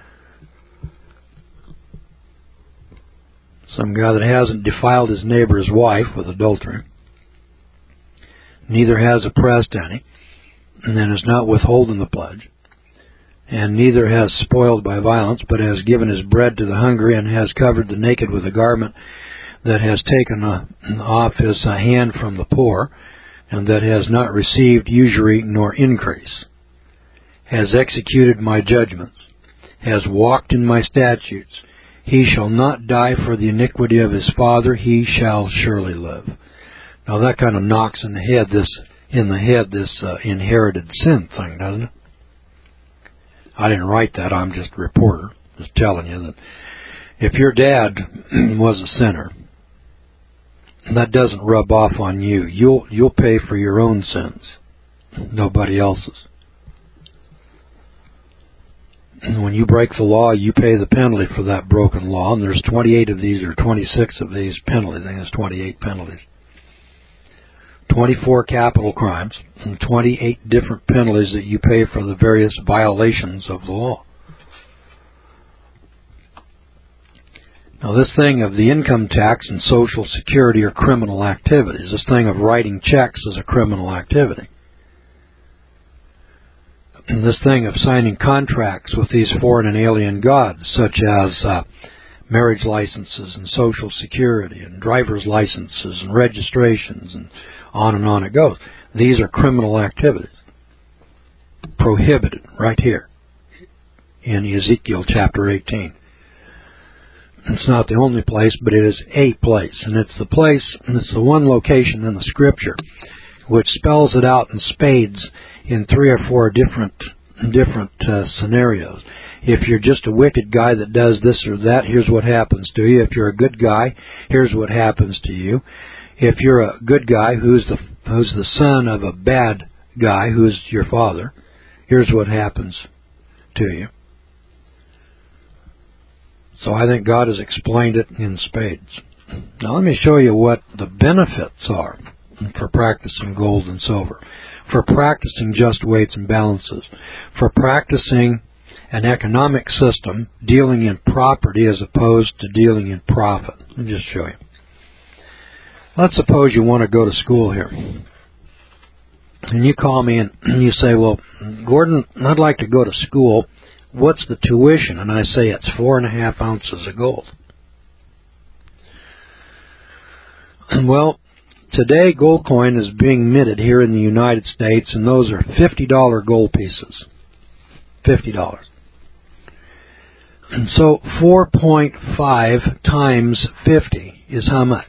Some guy that hasn't defiled his neighbor's wife with adultery, neither has oppressed any, and then is not withholden the pledge, and neither has spoiled by violence, but has given his bread to the hungry, and has covered the naked with a garment, that has taken off his hand from the poor, and that has not received usury nor increase, has executed my judgments, has walked in my statutes. He shall not die for the iniquity of his father, he shall surely live. Now that kind of knocks in the head this inherited sin thing, doesn't it? I didn't write that, I'm just a reporter, just telling you that if your dad was a sinner, that doesn't rub off on you. You'll pay for your own sins, nobody else's. And when you break the law, you pay the penalty for that broken law. And there's 28 of these or 26 of these penalties. I think there's 28 penalties. 24 capital crimes and 28 different penalties that you pay for the various violations of the law. Now, this thing of the income tax and Social Security are criminal activities. This thing of writing checks is a criminal activity. And this thing of signing contracts with these foreign and alien gods, such as marriage licenses and Social Security and driver's licenses and registrations and on it goes. These are criminal activities. Prohibited right here in Ezekiel chapter 18. It's not the only place, but it is a place, and it's the place, and it's the one location in the Scripture which spells it out in spades in 3 or 4 different scenarios. If you're just a wicked guy that does this or that, here's what happens to you. If you're a good guy, here's what happens to you. If you're a good guy who's the son of a bad guy who's your father, here's what happens to you. So I think God has explained it in spades. Now let me show you what the benefits are for practicing gold and silver, for practicing just weights and balances, for practicing an economic system dealing in property as opposed to dealing in profit. Let me just show you. Let's suppose you want to go to school here. And you call me and you say, well, Gordon, I'd like to go to school. What's the tuition? And I say it's 4.5 ounces of gold. Well, today gold coin is being minted here in the United States, and those are $50 gold pieces. $50. And so 4.5 times 50 is how much?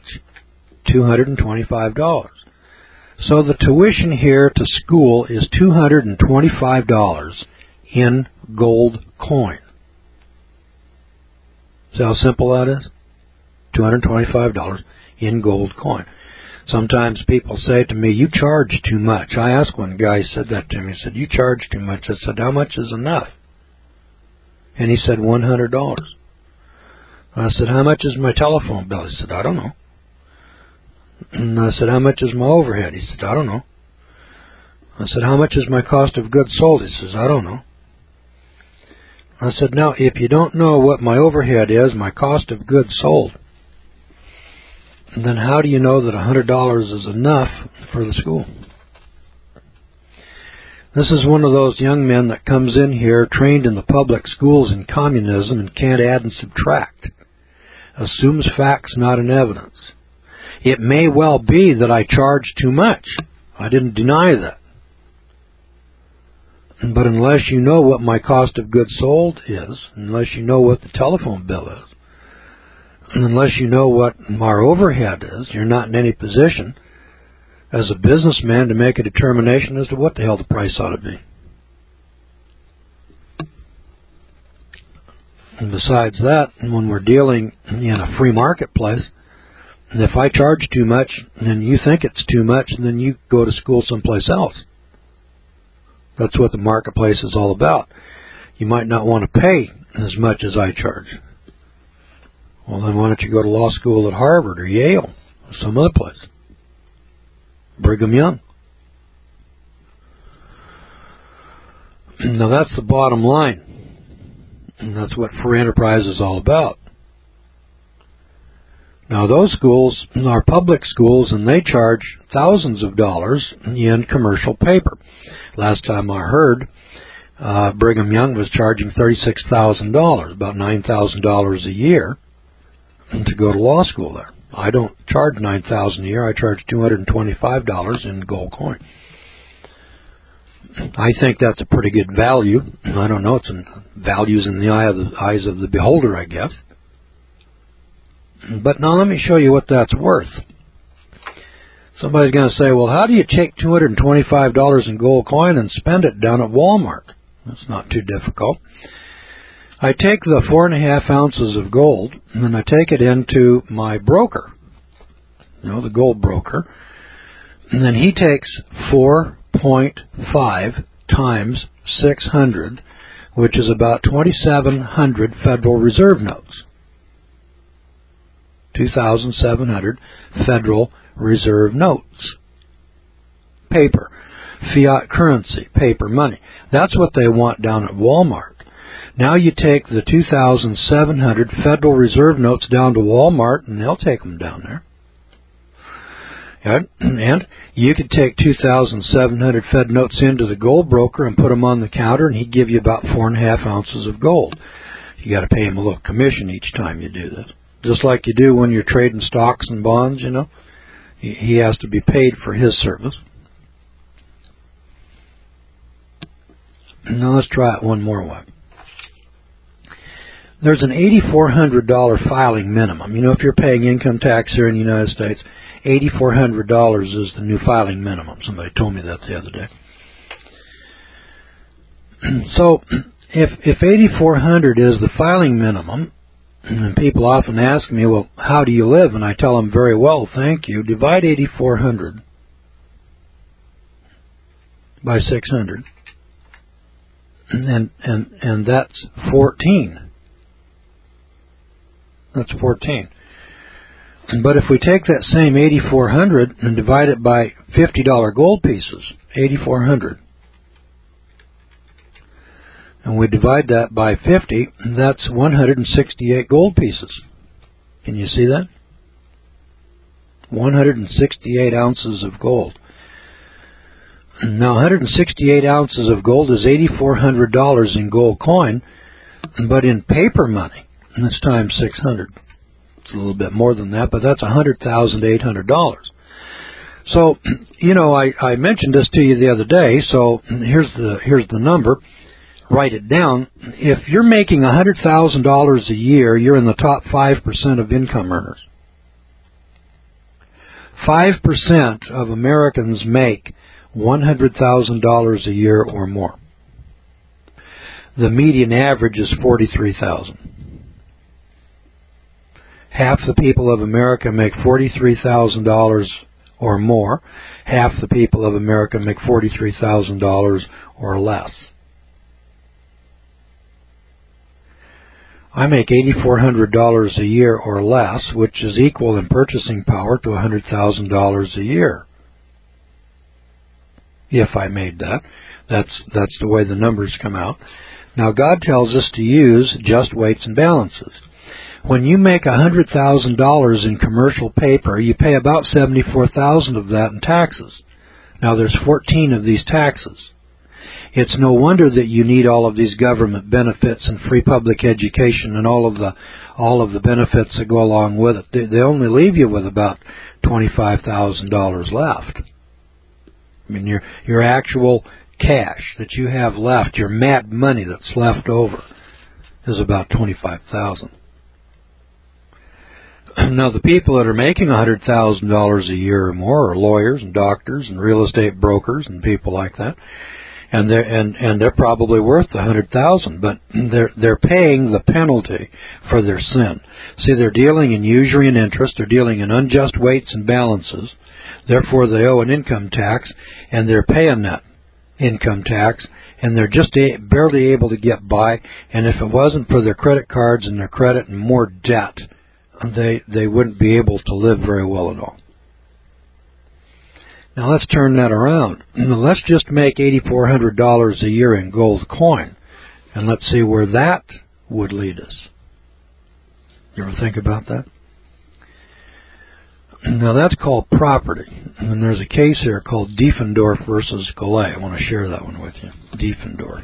$225. So the tuition here to school is $225 in gold coin. See how simple that is? $225 in gold coin. Sometimes people say to me, you charge too much. I asked one guy, said that to me. He said, you charge too much. I said, how much is enough? And he said, $100. I said, how much is my telephone bill? He said, I don't know. And I said, how much is my overhead? He said, I don't know. I said, how much is my cost of goods sold? He says, I don't know. I said, now, if you don't know what my overhead is, my cost of goods sold, then how do you know that $100 is enough for the school? This is one of those young men that comes in here trained in the public schools in communism and can't add and subtract. Assumes facts, not an evidence. It may well be that I charge too much. I didn't deny that. But unless you know what my cost of goods sold is, unless you know what the telephone bill is, and unless you know what our overhead is, you're not in any position as a businessman to make a determination as to what the hell the price ought to be. And besides that, when we're dealing in a free marketplace, and if I charge too much and you think it's too much, then you go to school someplace else. That's what the marketplace is all about. You might not want to pay as much as I charge. Well, then why don't you go to law school at Harvard or Yale or some other place? Brigham Young. Now that's the bottom line. And that's what free enterprise is all about. Now those schools are public schools, and they charge thousands of dollars in commercial paper. Last time I heard, Brigham Young was charging $36,000, about $9,000 a year, to go to law school there. I don't charge $9,000 a year. I charge $225 in gold coin. I think that's a pretty good value. I don't know. It's in values in the eyes of the beholder, I guess. But now let me show you what that's worth. Somebody's going to say, well, how do you take $225 in gold coin and spend it down at Walmart? That's not too difficult. I take the 4.5 ounces of gold, and then I take it into my broker, the gold broker, and then he takes 4.5 times 600, which is about 2,700 Federal Reserve notes. 2,700 Federal Reserve notes. Paper. Fiat currency. Paper money. That's what they want down at Walmart. Now you take the 2,700 Federal Reserve notes down to Walmart, and they'll take them down there. And you could take 2,700 Fed notes into the gold broker and put them on the counter, and he'd give you about 4.5 ounces of gold. You got to pay him a little commission each time you do this. Just like you do when you're trading stocks and bonds, He has to be paid for his service. Now let's try it one more way. There's an $8,400 filing minimum. You know, if you're paying income tax here in the United States, $8,400 is the new filing minimum. Somebody told me that the other day. So if $8,400 is the filing minimum, and people often ask me, well, how do you live? And I tell them, very well, thank you. Divide 8,400 by 600, and that's 14. That's 14. But if we take that same 8,400 and divide it by $50 gold pieces, 8,400, and we divide that by 50, that's 168 gold pieces. Can you see that? 168 ounces of gold. Now, 168 ounces of gold is $8,400 in gold coin, but in paper money, and this times 600. It's a little bit more than that, but that's $100,800. So, you know, I mentioned this to you the other day, so here's the number. Write it down. If you're making $100,000 a year, you're in the top 5% of income earners. 5% of Americans make $100,000 a year or more. The median average is $43,000. Half the people of America make $43,000 or more. Half the people of America make $43,000 or less. I make $8,400 a year or less, which is equal in purchasing power to $100,000 a year. If I made that, that's the way the numbers come out. Now, God tells us to use just weights and balances. When you make $100,000 in commercial paper, you pay about $74,000 of that in taxes. Now, there's 14 of these taxes. It's no wonder that you need all of these government benefits and free public education and all of the benefits that go along with it. They only leave you with about $25,000 left. I mean, your actual cash that you have left, your mad money that's left over, is about $25,000. Now, the people that are making $100,000 a year or more are lawyers and doctors and real estate brokers and people like that. And they're probably worth $100,000, but they're paying the penalty for their sin. See, they're dealing in usury and interest. They're dealing in unjust weights and balances. Therefore, they owe an income tax, and they're paying that income tax, and they're just barely able to get by. And if it wasn't for their credit cards and their credit and more debt, they wouldn't be able to live very well at all. Now let's turn that around. Let's just make $8,400 a year in gold coin, and let's see where that would lead us. You ever think about that? Now that's called property, and there's a case here called Diefendorf versus Gallet. I want to share that one with you. Diefendorf.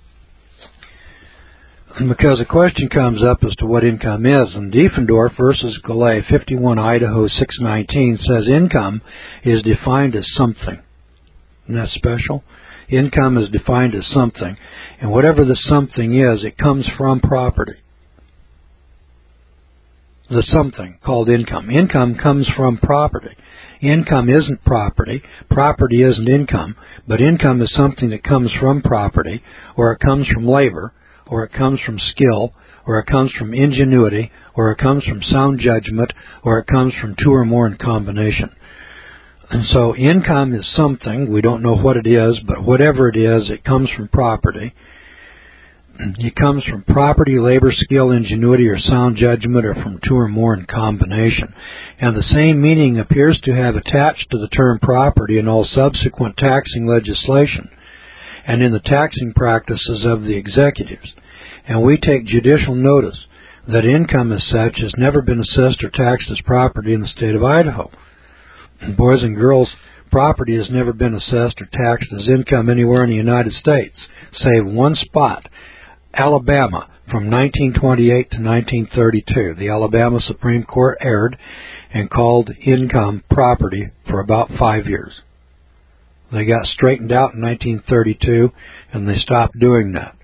Because a question comes up as to what income is, and Diefendorf versus Gallet, 51 Idaho 619, says income is defined as something. Isn't that special? Income is defined as something, and whatever the something is, it comes from property. The something called income. Income comes from property. Income isn't property. Property isn't income, but income is something that comes from property, or it comes from labor, or it comes from skill, or it comes from ingenuity, or it comes from sound judgment, or it comes from two or more in combination. And so income is something, we don't know what it is, but whatever it is, it comes from property. It comes from property, labor, skill, ingenuity, or sound judgment, or from two or more in combination. And the same meaning appears to have attached to the term property in all subsequent taxing legislation and in the taxing practices of the executives. And we take judicial notice that income as such has never been assessed or taxed as property in the state of Idaho. And boys and girls, property has never been assessed or taxed as income anywhere in the United States, save one spot, Alabama, from 1928 to 1932. The Alabama Supreme Court erred and called income property for about 5 years. They got straightened out in 1932, and they stopped doing that.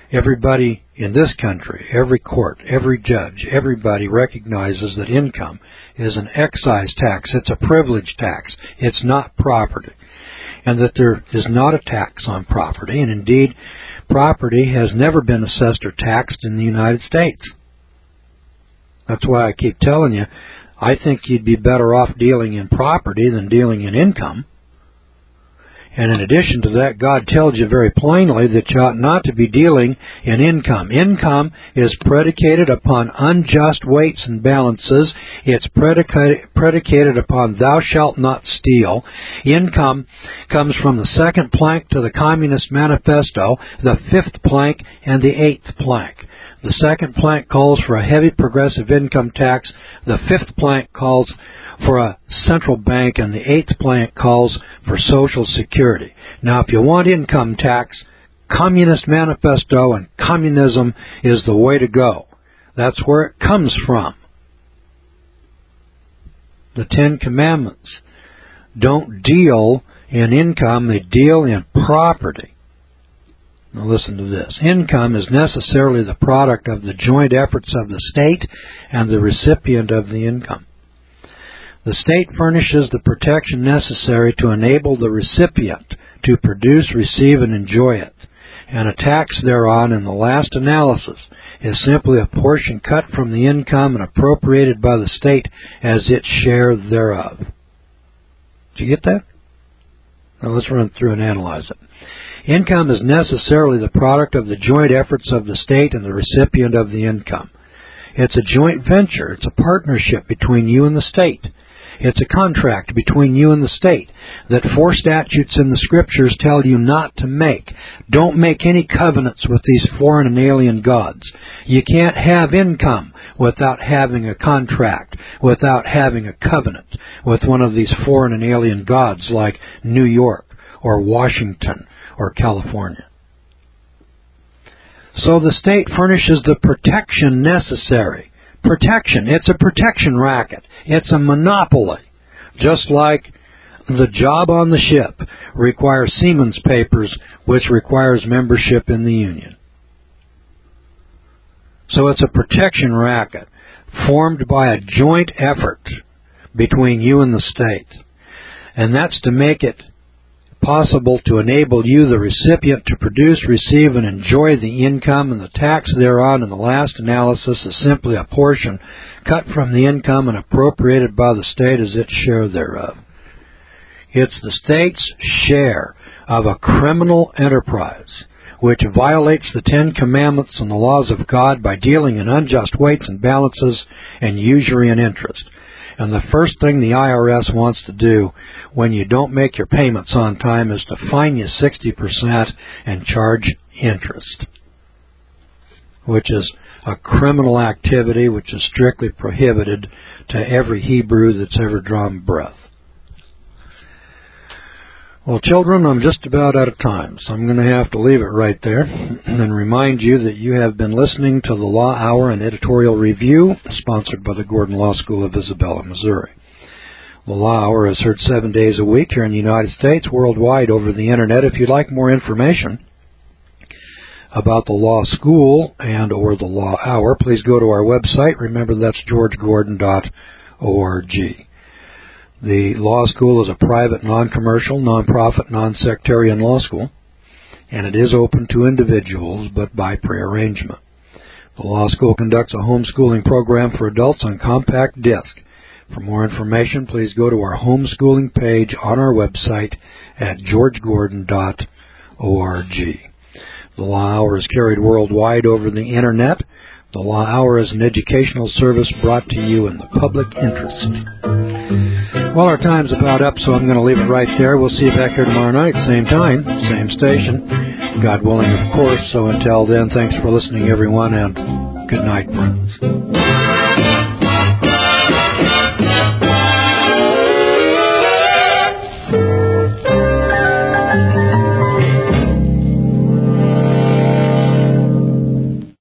Everybody in this country, every court, every judge, everybody recognizes that income is an excise tax. It's a privilege tax. It's not property. And that there is not a tax on property. And indeed, property has never been assessed or taxed in the United States. That's why I keep telling you, I think you'd be better off dealing in property than dealing in income. And in addition to that, God tells you very plainly that you ought not to be dealing in income. Income is predicated upon unjust weights and balances. It's predicated upon thou shalt not steal. Income comes from the second plank to the Communist Manifesto, the fifth plank, and the eighth plank. The second plank calls for a heavy progressive income tax. The fifth plank calls for a central bank, and the eighth plank calls for Social Security. Now, if you want income tax, Communist Manifesto and communism is the way to go. That's where it comes from. The Ten Commandments don't deal in income, they deal in property. Now listen to this. Income is necessarily the product of the joint efforts of the state and the recipient of the income. The state furnishes the protection necessary to enable the recipient to produce, receive, and enjoy it. And a tax thereon, in the last analysis, is simply a portion cut from the income and appropriated by the state as its share thereof. Did you get that? Now let's run through and analyze it. Income is necessarily the product of the joint efforts of the state and the recipient of the income. It's a joint venture. It's a partnership between you and the state. It's a contract between you and the state that 4 statutes in the Scriptures tell you not to make. Don't make any covenants with these foreign and alien gods. You can't have income without having a contract, without having a covenant with one of these foreign and alien gods like New York or Washington or California. So the state furnishes the protection necessary. Protection. It's a protection racket. It's a monopoly. Just like the job on the ship requires seaman's papers, which requires membership in the union. So it's a protection racket formed by a joint effort between you and the state. And that's to make it possible to enable you, the recipient, to produce, receive, and enjoy the income, and the tax thereon in the last analysis is simply a portion cut from the income and appropriated by the state as its share thereof. It's the state's share of a criminal enterprise which violates the Ten Commandments and the laws of God by dealing in unjust weights and balances and usury and interest. And the first thing the IRS wants to do when you don't make your payments on time is to fine you 60% and charge interest, which is a criminal activity which is strictly prohibited to every Hebrew that's ever drawn breath. Well, children, I'm just about out of time, so I'm going to have to leave it right there and remind you that you have been listening to the Law Hour and Editorial Review, sponsored by the Gordon Law School of Isabella, Missouri. The Law Hour is heard 7 days a week here in the United States, worldwide over the Internet. If you'd like more information about the Law School and or the Law Hour, please go to our website. Remember, that's georgegordon.org. The law school is a private, non-commercial, non-profit, non-sectarian law school, and it is open to individuals, but by prearrangement. The law school conducts a homeschooling program for adults on compact disc. For more information, please go to our homeschooling page on our website at georgegordon.org. The Law Hour is carried worldwide over the Internet. The Law Hour is an educational service brought to you in the public interest. Well, our time's about up, so I'm going to leave it right there. We'll see you back here tomorrow night, same time, same station. God willing, of course. So until then, thanks for listening, everyone, and good night, friends.